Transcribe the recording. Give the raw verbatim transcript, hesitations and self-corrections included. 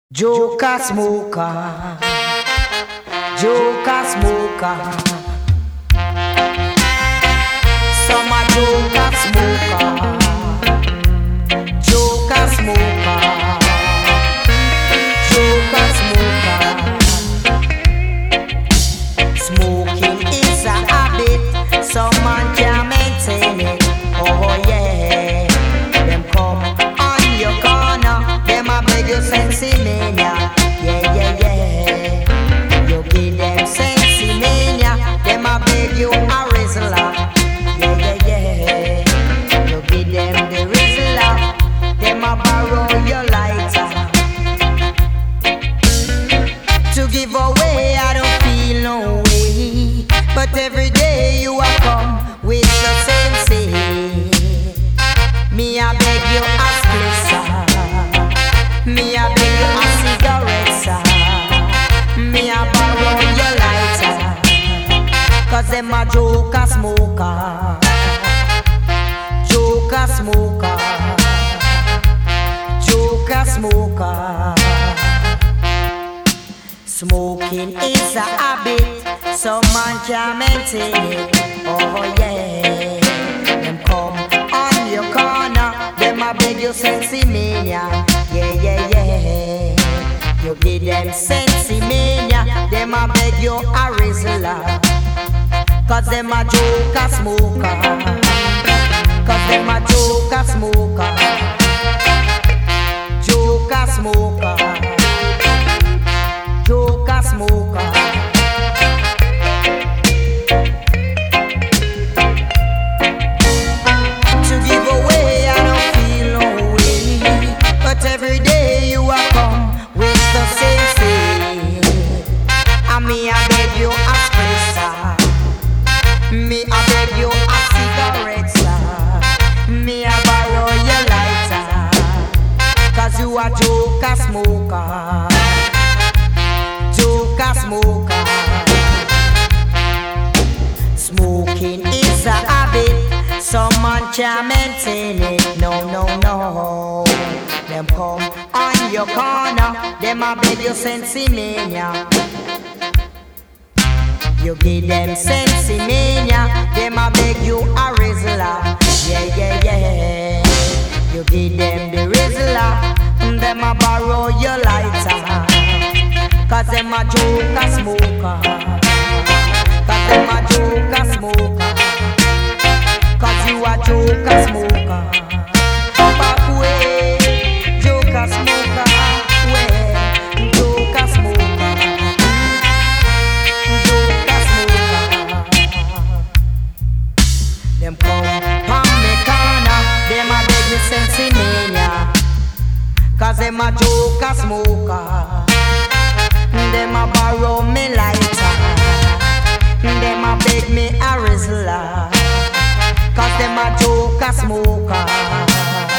Joker smoker, Joker smoker, summer Joker smoker, Joker smoker, Joker smoker. Smoking is a habit, some man can't maintain it. Oh yeah, them come on your corner, them a beg you sensi mania. Yeah yeah yeah, you give them sensi mania, them a beg you a rizzler. Yeah yeah yeah, you give them the rizzler, them a borrow your lighter. To give away, I don't feel no way, but every day you are come with the same say. Me I beg you a split, sir. Me I beg you a cigarette, sir. Me I borrow your lighter, cause them a joker smoker, joker smoker, joker smoker. Smoking is a habit, some man can't maintain it. Oh yeah, them come on your corner, them a beg you sensi mania. Yeah yeah yeah, you give them sensi mania, them a beg you a rizzler, cause them a joker smoker, cause them a joker smoker, joker smoker, joker smoker. To give away, I don't feel no way, but every day you are come with the same thing. And me I beg you a spritzer, me I beg you a cigarette, sir. Me I borrow your lighter, cause you are joker smoker, joker smoker. Smoking is a habit, some man can't maintain it. No, no, no. Them come on your corner, them a beg you sensi mania. You give them sensi mania, them a beg you a rizzler. Yeah, yeah, yeah. You give them the rizzler, them a borrow your lighter, cause them a joker smoker, cause them a joker smoker, cause you a joker smoker. Back way, joker smoker, way, joker smoker, joker smoker. Them come from me corner, them a beg me sensi mania, cause them a joker smoker. Them a borrow me lighter, them a beg me a rizzler, cause them a joker smoker.